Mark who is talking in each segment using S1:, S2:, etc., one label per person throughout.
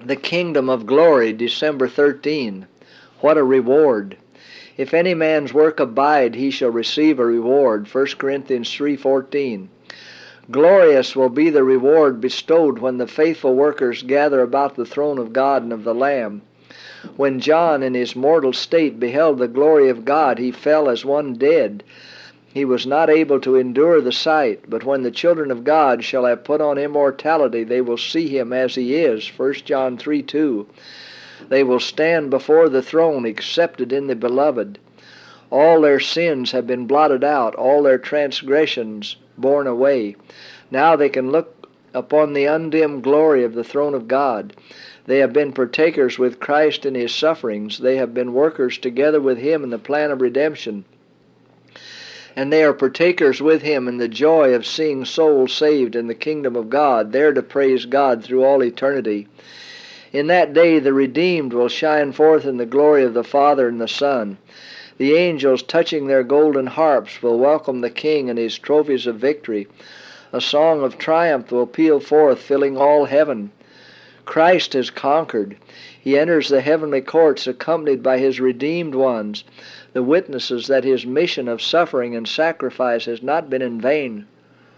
S1: The kingdom of glory, December 13. What a reward! If any man's work abide, he shall receive a reward, 1 Corinthians 3:14. Glorious will be the reward bestowed when the faithful workers gather about the throne of God and of the Lamb. When John in his mortal state beheld the glory of God, he fell as one dead. He was not able to endure the sight, but when the children of God shall have put on immortality, they will see him as he is, 1 John 3:2. They will stand before the throne accepted in the Beloved. All their sins have been blotted out, all their transgressions borne away. Now they can look upon the undimmed glory of the throne of God. They have been partakers with Christ in his sufferings. They have been workers together with him in the plan of redemption. And they are partakers with him in the joy of seeing souls saved in the kingdom of God, there to praise God through all eternity. In that day the redeemed will shine forth in the glory of the Father and the Son. The angels, touching their golden harps, will welcome the King and his trophies of victory. A song of triumph will peal forth, filling all heaven. Christ has conquered. He enters the heavenly courts accompanied by his redeemed ones, the witnesses that his mission of suffering and sacrifice has not been in vain.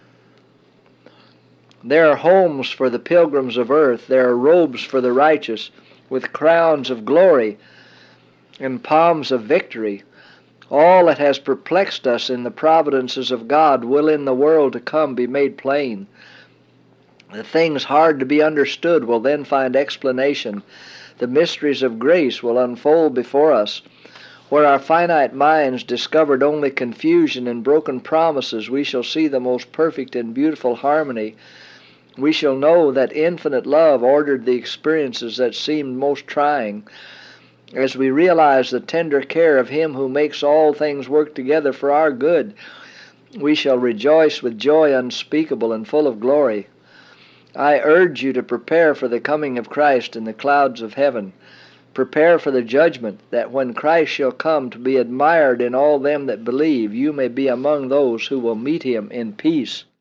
S1: There are homes for the pilgrims of earth. There are robes for the righteous, with crowns of glory and palms of victory. All that has perplexed us in the providences of God will in the world to come be made plain. The things hard to be understood will then find explanation. The mysteries of grace will unfold before us. Where our finite minds discovered only confusion and broken promises, we shall see the most perfect and beautiful harmony. We shall know that infinite love ordered the experiences that seemed most trying. As we realize the tender care of him who makes all things work together for our good, we shall rejoice with joy unspeakable and full of glory. I urge you to prepare for the coming of Christ in the clouds of heaven. Prepare for the judgment, that when Christ shall come to be admired in all them that believe, you may be among those who will meet him in peace.